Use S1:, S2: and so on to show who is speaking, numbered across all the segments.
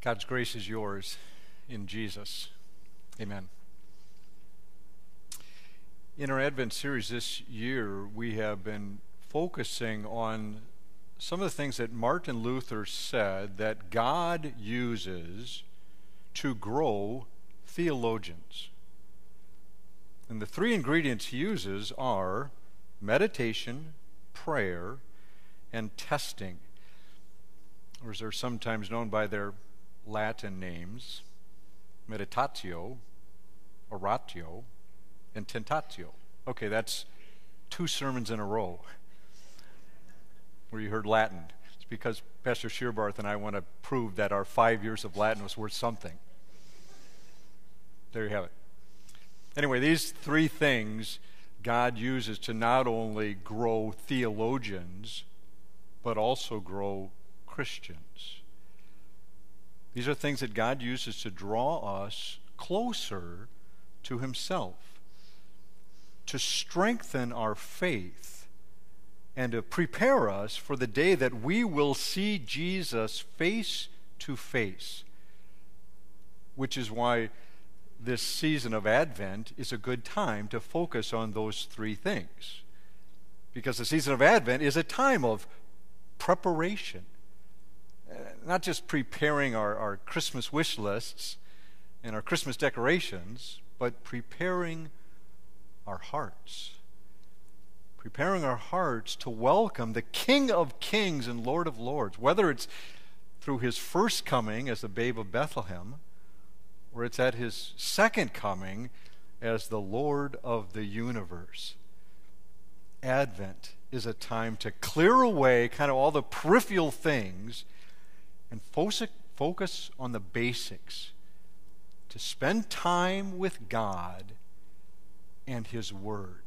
S1: God's grace is yours in Jesus. Amen. In our Advent series this year, we have been focusing on some of the things that Martin Luther said that God uses to grow theologians. And the three ingredients he uses are meditation, prayer, and testing, or as they're sometimes known by their Latin names: meditatio, oratio, and tentatio. Okay, that's 2 sermons in a row where you heard Latin. It's because Pastor Shearbarth and I want to prove that our 5 years of Latin was worth something. There you have it. Anyway, these 3 things God uses to not only grow theologians, but also grow Christians. These are things that God uses to draw us closer to Himself, to strengthen our faith, and to prepare us for the day that we will see Jesus face to face, which is why this season of Advent is a good time to focus on those 3 things. Because the season of Advent is a time of preparation. Not just preparing our Christmas wish lists and our Christmas decorations, but preparing our hearts. Preparing our hearts to welcome the King of Kings and Lord of Lords, whether it's through His first coming as the babe of Bethlehem, or it's at His second coming as the Lord of the universe. Advent is a time to clear away kind of all the peripheral things and focus on the basics, to spend time with God and His Word.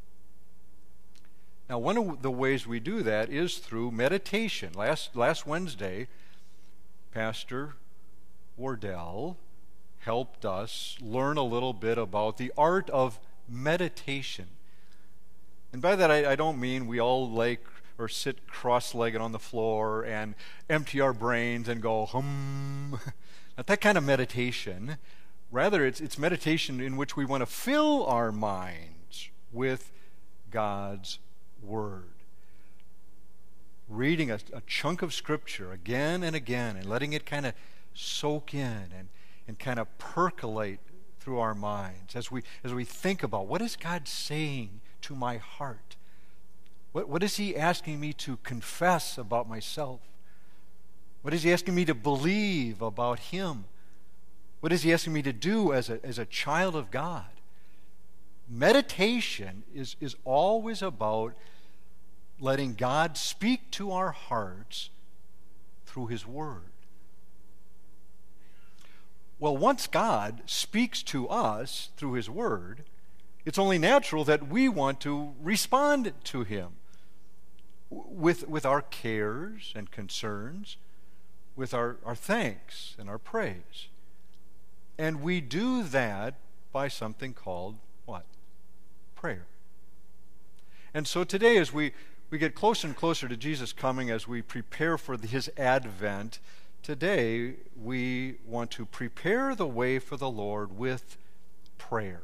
S1: Now, one of the ways we do that is through meditation. Last Wednesday, Pastor Wardell helped us learn a little bit about the art of meditation. And by that, I don't mean we all or sit cross-legged on the floor and empty our brains and go, hum. Not that kind of meditation. Rather, it's meditation in which we want to fill our minds with God's Word. Reading a chunk of Scripture again and again and letting it kind of soak in and kind of percolate through our minds as we think about, what is God saying to my heart? What is He asking me to confess about myself? What is He asking me to believe about Him? What is He asking me to do as a child of God? Meditation is always about letting God speak to our hearts through His Word. Well, once God speaks to us through His Word, it's only natural that we want to respond to Him with our cares and concerns, with our thanks and our praise. And we do that by something called what? Prayer. And so today, as we get closer and closer to Jesus coming, as we prepare for His advent, today we want to prepare the way for the Lord with prayer.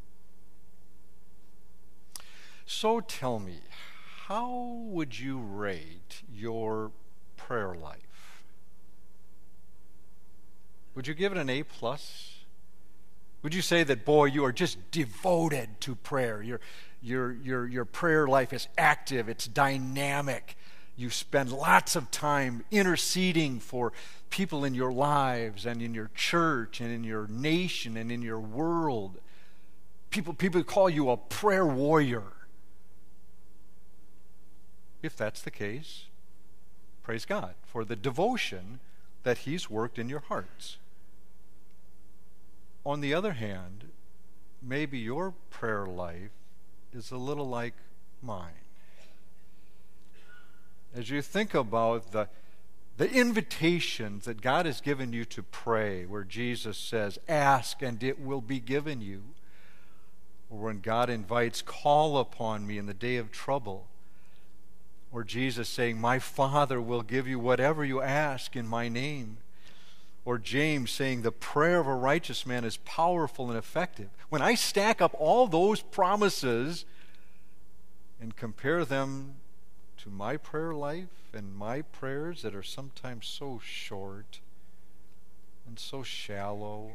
S1: So tell me, how would you rate your prayer life? Would you give it an A+? Would you say that, boy, you are just devoted to prayer? Your prayer life is active, it's dynamic. You spend lots of time interceding for people in your lives and in your church and in your nation and in your world. People call you a prayer warrior. If that's the case, praise God for the devotion that He's worked in your hearts. On the other hand, maybe your prayer life is a little like mine. As you think about the invitations that God has given you to pray, where Jesus says, ask and it will be given you, or when God invites, call upon me in the day of trouble, or Jesus saying, my Father will give you whatever you ask in my name, Or James saying the prayer of a righteous man is powerful and effective. When I stack up all those promises and compare them to my prayer life and my prayers that are sometimes so short and so shallow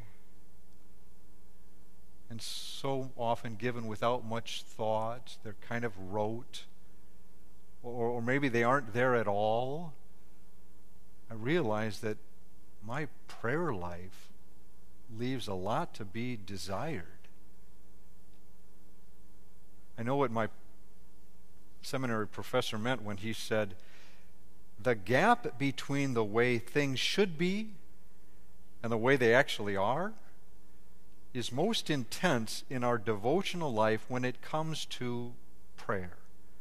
S1: and so often given without much thought, they're kind of rote, or maybe they aren't there at all, I realize that my prayer life leaves a lot to be desired. I know what my seminary professor meant when he said, the gap between the way things should be and the way they actually are is most intense in our devotional life when it comes to prayer.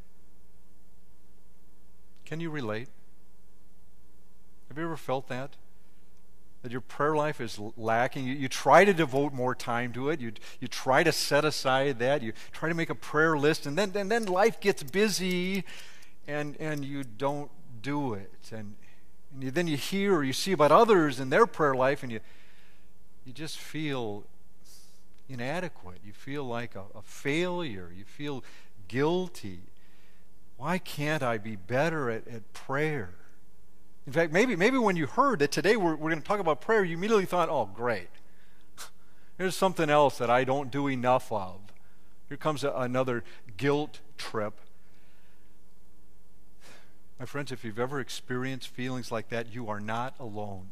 S1: Can you relate? Have you ever felt that? That your prayer life is lacking? You try to devote more time to it. You try to set aside that. You try to make a prayer list, and then life gets busy, and you don't do it. And then you hear or you see about others in their prayer life, and you just feel inadequate. You feel like a failure. You feel guilty. Why can't I be better at prayer? In fact, maybe when you heard that today we're going to talk about prayer, you immediately thought, oh, great. There's something else that I don't do enough of. Here comes another guilt trip. My friends, if you've ever experienced feelings like that, you are not alone.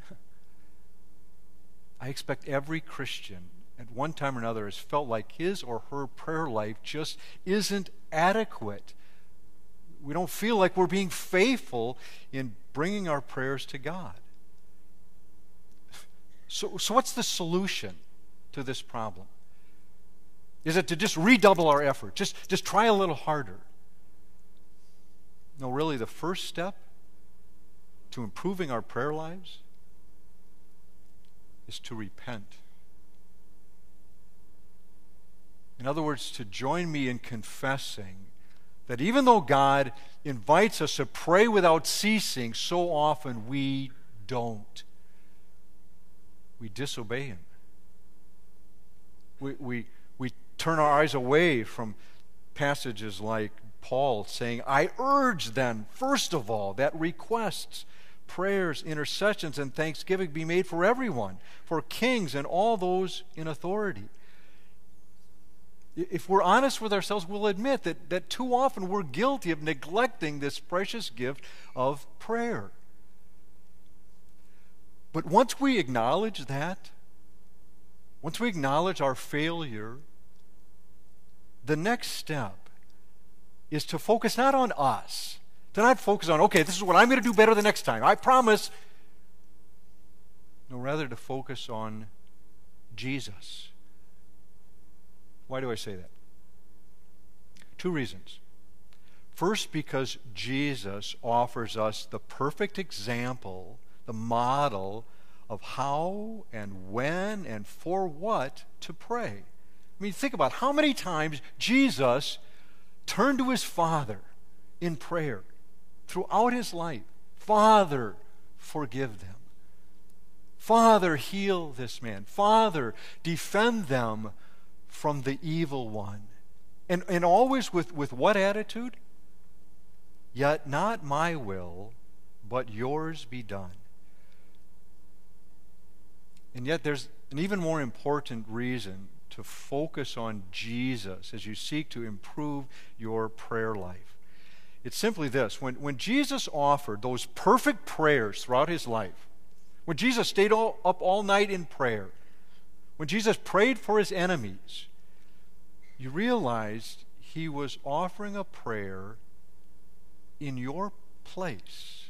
S1: I expect every Christian at one time or another has felt like his or her prayer life just isn't adequate. We don't feel like we're being faithful in bringing our prayers to God. So what's the solution to this problem? Is it to just redouble our effort? Just try a little harder? No, really, the first step to improving our prayer lives is to repent. In other words, to join me in confessing that even though God invites us to pray without ceasing, so often we don't. We disobey Him. We turn our eyes away from passages like Paul saying, I urge then, first of all, that requests, prayers, intercessions, and thanksgiving be made for everyone, for kings and all those in authority. If we're honest with ourselves, we'll admit that too often we're guilty of neglecting this precious gift of prayer. But once we acknowledge that, once we acknowledge our failure, the next step is to focus not on us, to not focus on, okay, this is what I'm going to do better the next time, I promise. No, rather to focus on Jesus. Why do I say that? Two reasons. First, because Jesus offers us the perfect example, the model of how and when and for what to pray. I mean, think about how many times Jesus turned to his Father in prayer throughout his life. Father, forgive them. Father, heal this man. Father, defend them from the evil one. And always with what attitude? Yet not my will, but yours be done. And yet there's an even more important reason to focus on Jesus as you seek to improve your prayer life. It's simply this. When Jesus offered those perfect prayers throughout his life, when Jesus stayed up all night in prayer, when Jesus prayed for his enemies, you realized he was offering a prayer in your place.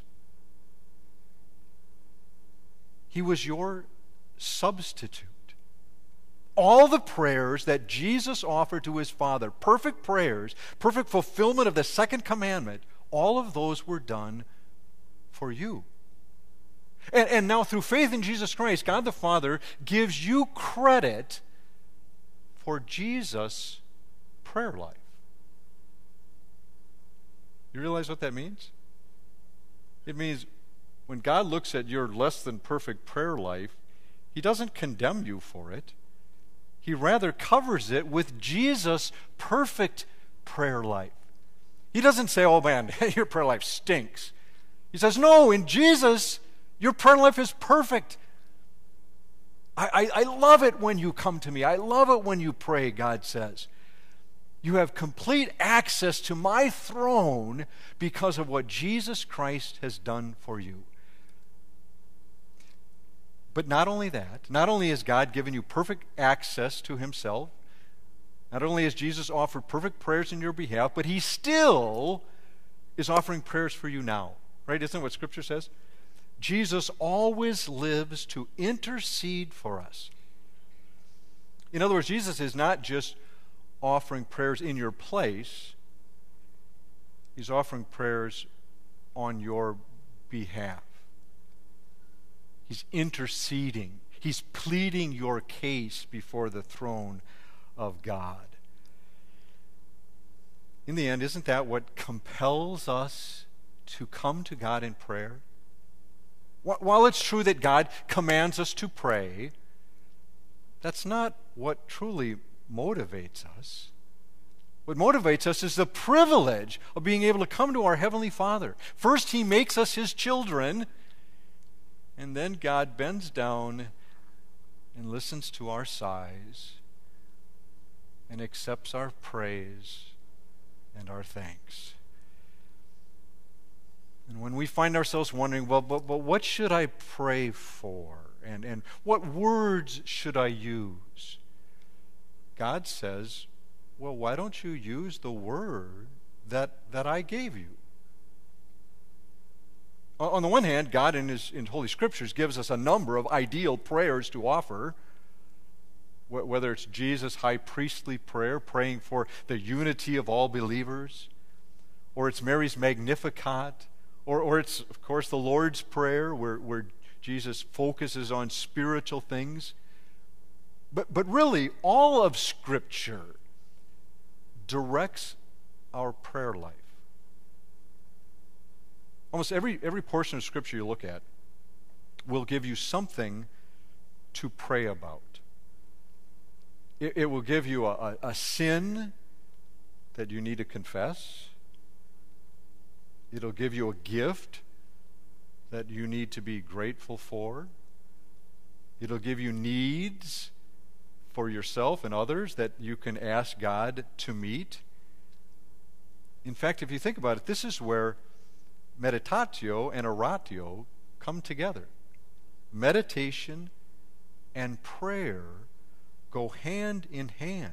S1: He was your substitute. All the prayers that Jesus offered to his Father, perfect prayers, perfect fulfillment of the second commandment, all of those were done for you. And now through faith in Jesus Christ, God the Father gives you credit for Jesus' prayer life. You realize what that means? It means when God looks at your less than perfect prayer life, he doesn't condemn you for it. He rather covers it with Jesus' perfect prayer life. He doesn't say, oh man, your prayer life stinks. He says, no, in Jesus, your prayer life is perfect. I love it when you come to me. I love it when you pray, God says. You have complete access to my throne because of what Jesus Christ has done for you. But not only that, not only has God given you perfect access to himself, not only has Jesus offered perfect prayers in your behalf, but he still is offering prayers for you now. Right? Isn't that what Scripture says? Jesus always lives to intercede for us. In other words, Jesus is not just offering prayers in your place. He's offering prayers on your behalf. He's interceding. He's pleading your case before the throne of God. In the end, isn't that what compels us to come to God in prayer? While it's true that God commands us to pray, that's not what truly motivates us. What motivates us is the privilege of being able to come to our Heavenly Father. First, he makes us his children, and then God bends down and listens to our sighs and accepts our praise and our thanks. And when we find ourselves wondering, but what should I pray for? And what words should I use? God says, well, why don't you use the word that I gave you? On the one hand, God in Holy Scriptures gives us a number of ideal prayers to offer, whether it's Jesus' high priestly prayer, praying for the unity of all believers, or it's Mary's Magnificat, or it's, of course, the Lord's Prayer, where Jesus focuses on spiritual things. But really, all of Scripture directs our prayer life. Almost every portion of Scripture you look at will give you something to pray about. It will give you a sin that you need to confess. It'll give you a gift that you need to be grateful for. It'll give you needs for yourself and others that you can ask God to meet. In fact, if you think about it, this is where meditatio and oratio come together. Meditation and prayer go hand in hand.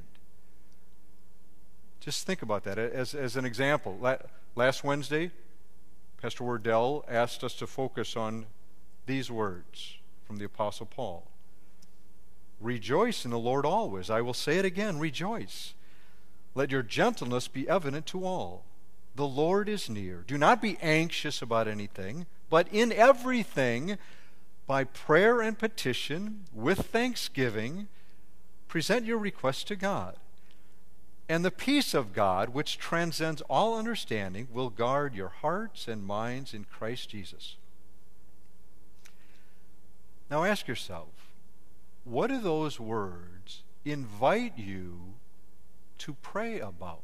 S1: Just think about that as an example. Last Wednesday, Pastor Wardell asked us to focus on these words from the Apostle Paul. Rejoice in the Lord always. I will say it again, rejoice. Let your gentleness be evident to all. The Lord is near. Do not be anxious about anything, but in everything, by prayer and petition, with thanksgiving, present your requests to God. And the peace of God, which transcends all understanding, will guard your hearts and minds in Christ Jesus. Now ask yourself, what do those words invite you to pray about?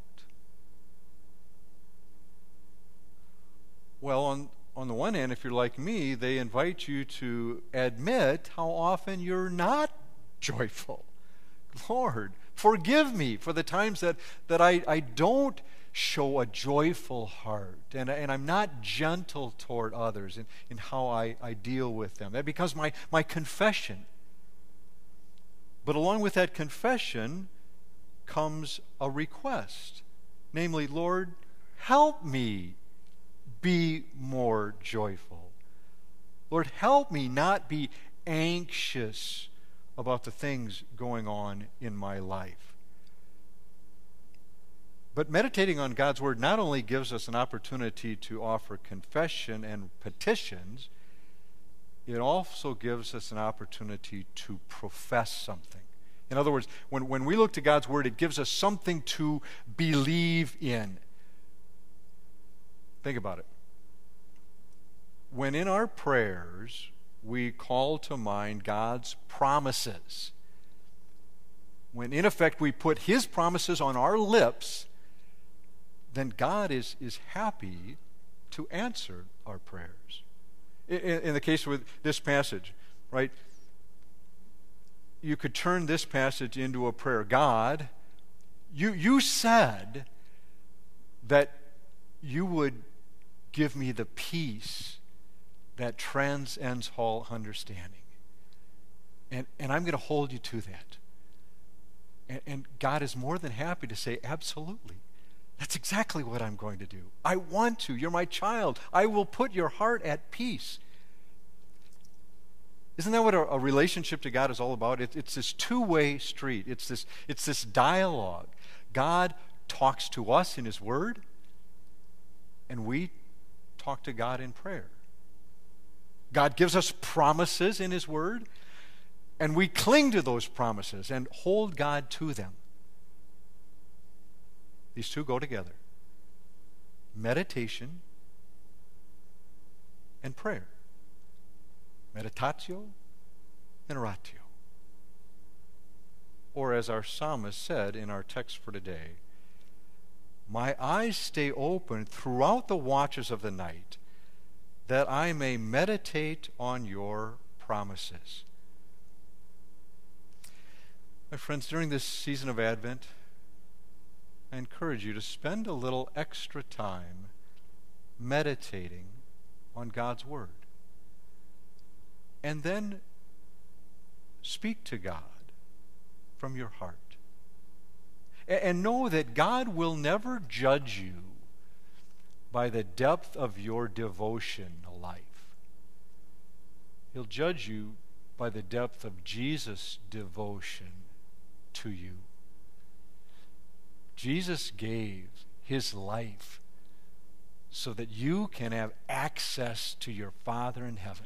S1: Well, on the one hand, if you're like me, they invite you to admit how often you're not joyful. Lord, forgive me for the times that I don't show a joyful heart and I'm not gentle toward others in how I deal with them. That becomes my confession. But along with that confession comes a request. Namely, Lord, help me be more joyful. Lord, help me not be anxious about the things going on in my life. But meditating on God's Word not only gives us an opportunity to offer confession and petitions, it also gives us an opportunity to profess something. In other words, when we look to God's Word, it gives us something to believe in. Think about it. when in our prayers we call to mind God's promises, when in effect we put His promises on our lips, then God is happy to answer our prayers. In the case with this passage, right? You could turn this passage into a prayer. God, you said that you would give me the peace that transcends all understanding. And I'm going to hold you to that. And God is more than happy to say, absolutely. That's exactly what I'm going to do. I want to. You're my child. I will put your heart at peace. Isn't that what a relationship to God is all about? It's this two-way street. It's this dialogue. God talks to us in His Word, and we talk to God in prayer. God gives us promises in His Word, and we cling to those promises and hold God to them. These two go together. Meditation and prayer. Meditatio and oratio. Or as our psalmist said in our text for today, my eyes stay open throughout the watches of the night, that I may meditate on your promises. My friends, during this season of Advent, I encourage you to spend a little extra time meditating on God's Word. And then speak to God from your heart. And know that God will never judge you by the depth of your devotion to life. He'll judge you by the depth of Jesus' devotion to you. Jesus gave His life so that you can have access to your Father in heaven.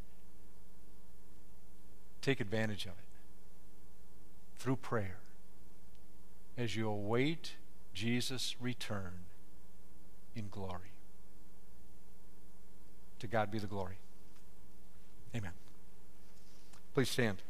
S1: Take advantage of it through prayer as you await Jesus' return in glory. To God be the glory. Amen. Please stand.